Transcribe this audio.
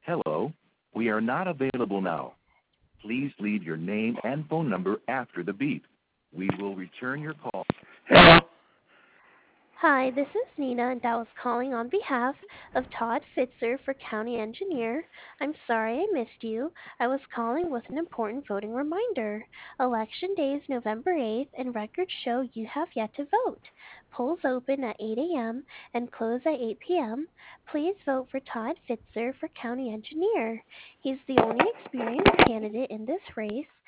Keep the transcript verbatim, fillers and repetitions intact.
Hello, we are not available now. Please leave your name and phone number after the beep. We will return your call. Hello. Hi, this is Nina, and I was calling on behalf of Todd Fitzer for County Engineer. I'm sorry I missed you. I was calling with an important voting reminder. Election day is November eighth, and records show you have yet to vote. Polls open at eight a m and close at eight p m Please vote for Todd Fitzer for County Engineer. He's the only experienced candidate in this race,